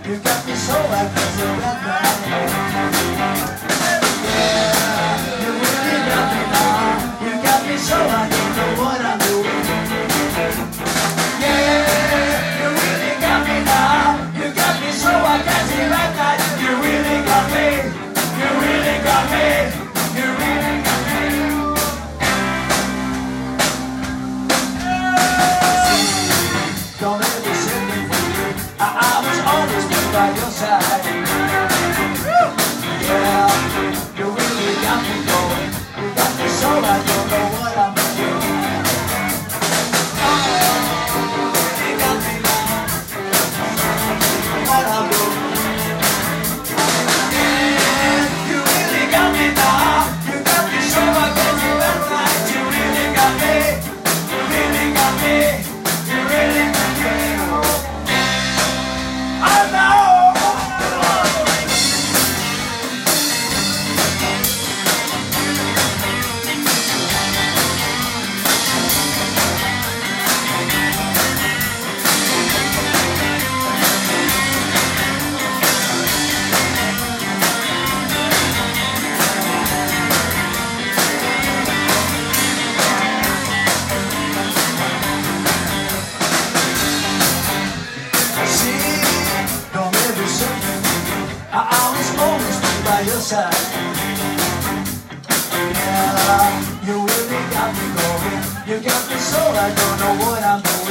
You got me so I can surrender. Yeah, you really got me now. You got me so I don't know what I'm doing. Yeah, you really got me now. You got me so I can't see right now. You really got me. You really got me. You really got me. Don't ever set me free. I was always been by your side. Yeah, you really got me going. You got me so I don't know what I'm doing. You really got me now. What I'm doing. Yeah, you really got me now. You got me so I can't see that right. You really got me. You really got me. You really got me. I know. By your side. Yeah, you really got me going. You got me so I don't know what I'm doing.